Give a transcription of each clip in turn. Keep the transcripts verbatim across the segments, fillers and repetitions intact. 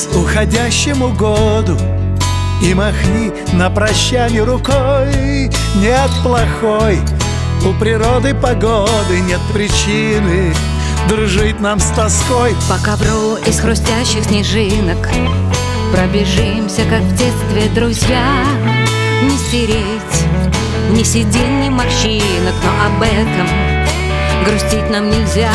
уходящему году и махни на прощание рукой. Нет плохой у природы погоды, нет причины дружить нам с тоской. По ковру из хрустящих снежинок пробежимся, как в детстве, друзья. Не стереть ни седин, ни морщинок, но об этом грустить нам нельзя.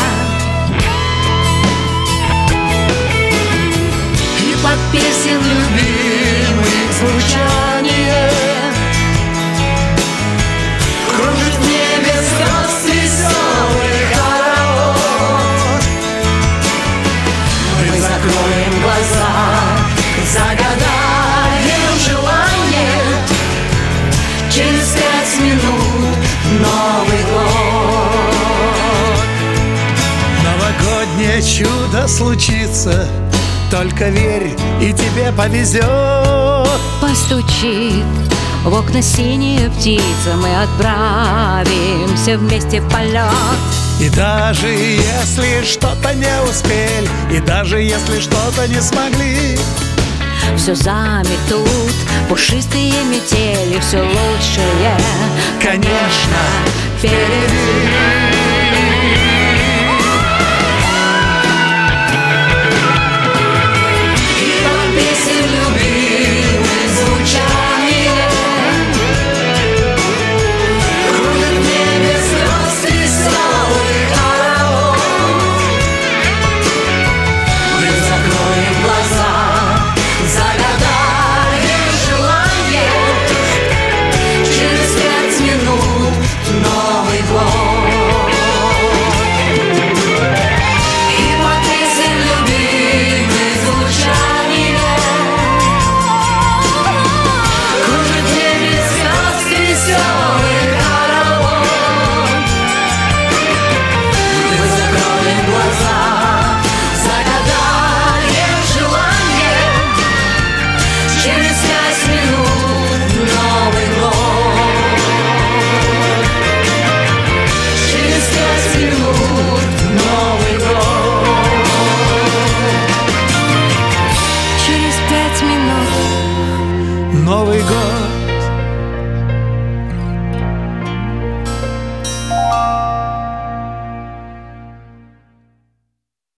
И под песен любимых звучание кружит в небе звезд веселый хоровод. Мы закроем глаза, загадаем желание, через пять минут Новый год. Новогоднее чудо случится, только верь, и тебе повезет. Постучит в окна синяя птица, мы отправимся вместе в полет. И даже если что-то не успели, и даже если что-то не смогли, все заметут пушистые метели, все лучшее, конечно, впереди.